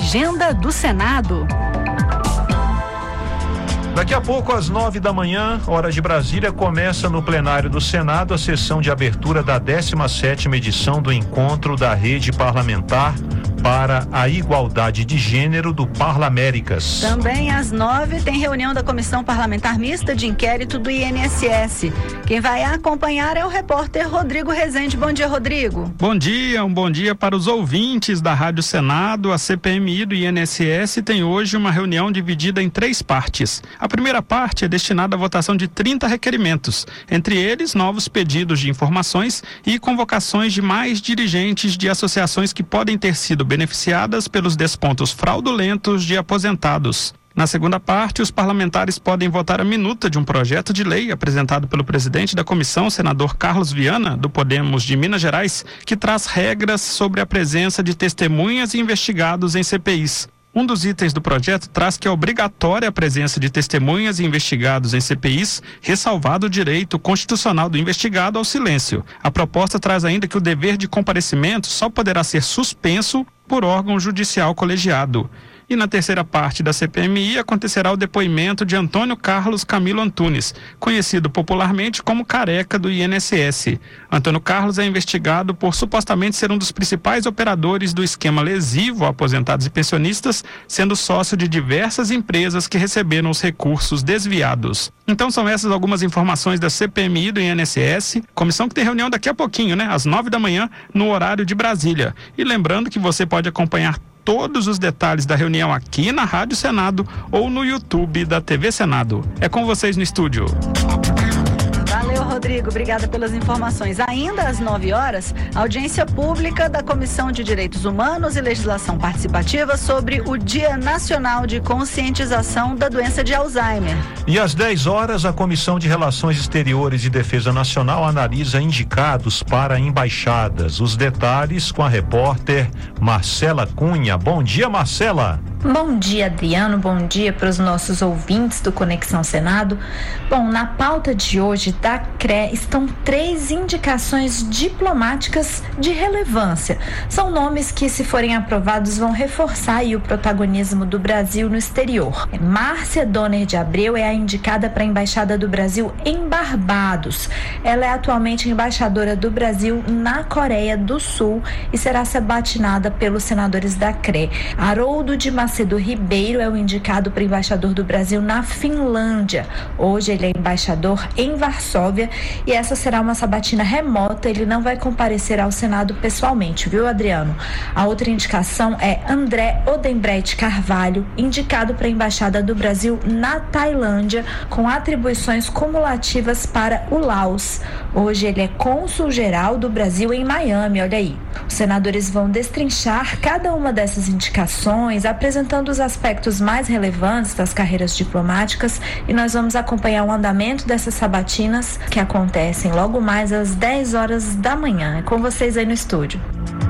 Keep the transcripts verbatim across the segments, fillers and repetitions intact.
Agenda do Senado. Daqui a pouco, às nove da manhã, hora de Brasília, começa no plenário do Senado a sessão de abertura da décima sétima edição do Encontro da Rede Parlamentar para a Igualdade de Gênero do Parlaméricas. Também às nove tem reunião da Comissão Parlamentar Mista de Inquérito do I N S S. Quem vai acompanhar é o repórter Rodrigo Rezende. Bom dia, Rodrigo. Bom dia, um bom dia para os ouvintes da Rádio Senado. A C P M I do I N S S tem hoje uma reunião dividida em três partes. A primeira parte é destinada à votação de trinta requerimentos, entre eles novos pedidos de informações e convocações de mais dirigentes de associações que podem ter sido beneficiadas pelos descontos fraudulentos de aposentados. Na segunda parte, os parlamentares podem votar a minuta de um projeto de lei apresentado pelo presidente da comissão, senador Carlos Viana, do Podemos de Minas Gerais, que traz regras sobre a presença de testemunhas e investigados em C P Is. Um dos itens do projeto traz que é obrigatória a presença de testemunhas e investigados em C P Is, ressalvado o direito constitucional do investigado ao silêncio. A proposta traz ainda que o dever de comparecimento só poderá ser suspenso por órgão judicial colegiado. E na terceira parte da C P M I acontecerá o depoimento de Antônio Carlos Camilo Antunes, conhecido popularmente como Careca do I N S S. Antônio Carlos é investigado por supostamente ser um dos principais operadores do esquema lesivo a aposentados e pensionistas, sendo sócio de diversas empresas que receberam os recursos desviados. Então são essas algumas informações da C P M I do I N S S, comissão que tem reunião daqui a pouquinho, né? Às nove da manhã, no horário de Brasília. E lembrando que você pode acompanhar todos os detalhes da reunião aqui na Rádio Senado ou no YouTube da T V Senado. É com vocês no estúdio. Valeu, Rodrigo. Obrigada pelas informações. Ainda às nove horas, audiência pública da Comissão de Direitos Humanos e Legislação Participativa sobre o Dia Nacional de Conscientização da Doença de Alzheimer. E às dez horas, a Comissão de Relações Exteriores e Defesa Nacional analisa indicados para embaixadas. Os detalhes com a repórter Marcela Cunha. Bom dia, Marcela. Bom dia, Adriano. Bom dia para os nossos ouvintes do Conexão Senado. Bom, na pauta de hoje da C R E estão três indicações diplomáticas de relevância. São nomes que, se forem aprovados, vão reforçar aí o protagonismo do Brasil no exterior. Márcia Donner de Abreu é a indicada para a Embaixada do Brasil em Barbados. Ela é atualmente embaixadora do Brasil na Coreia do Sul e será sabatinada pelos senadores da C R E. Haroldo de Macedo Ribeiro é o indicado para embaixador do Brasil na Finlândia. Hoje ele é embaixador em Varsóvia e essa será uma sabatina remota, ele não vai comparecer ao Senado pessoalmente, viu, Adriano? A outra indicação é André Odembrecht Carvalho, indicado para a Embaixada do Brasil na Tailândia, com atribuições cumulativas para o Laos. Hoje ele é cônsul-geral do Brasil em Miami, olha aí. Os senadores vão destrinchar cada uma dessas indicações, apresentando os aspectos mais relevantes das carreiras diplomáticas, e nós vamos acompanhar o andamento dessas sabatinas que acontecem logo mais às dez horas da manhã. É com vocês aí no estúdio.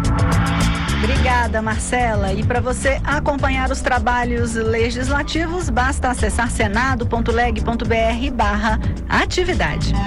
Obrigada, Marcela. E para você acompanhar os trabalhos legislativos, basta acessar senado ponto leg ponto br barra atividade.